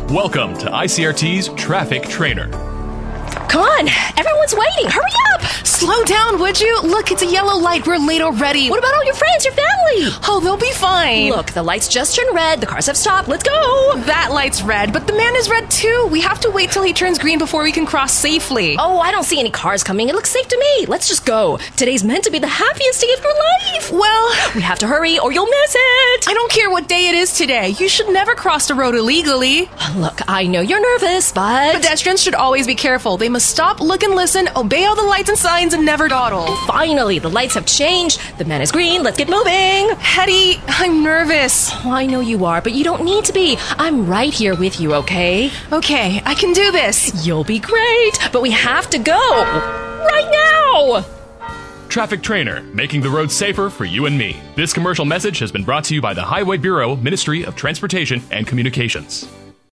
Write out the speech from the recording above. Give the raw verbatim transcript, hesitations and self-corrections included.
Welcome to I C R T's Traffic Trainer. Come on, everyone's waiting. Hurry up! Slow down, would you? Look, it's a yellow light. We're late already. What about all your friends, your family? Oh, they'll be fine. Look, the lights just turned red. The cars have stopped. Let's go. That light's red, but the man is red too. We have to wait till he turns green before we can cross safely. Oh, I don't see any cars coming. It looks safe to me. Let's just go. Today's meant to be the happiest day of your life. Well, we have to hurry or you'll miss it. I don't care what day it is today. You should never cross the road illegally. Look, I know you're nervous, but... Pedestrians should always be careful. They must stop, look and listen, obey all the lights and signs, and never dawdle. Finally, the lights have changed. The man is green. Let's get moving. Hetty, I'm nervous. Oh, I know you are, but you don't need to be. I'm right here with you, okay? Okay, I can do this. You'll be great, but we have to go. Right now! Traffic Trainer, making the road safer for you and me. This commercial message has been brought to you by the Highway Bureau, Ministry of Transportation and Communications.